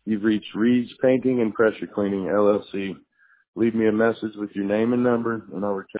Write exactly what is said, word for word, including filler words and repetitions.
You've reached Reed's Painting and Pressure Cleaning, L L C. Leave me a message with your name and number, and I'll return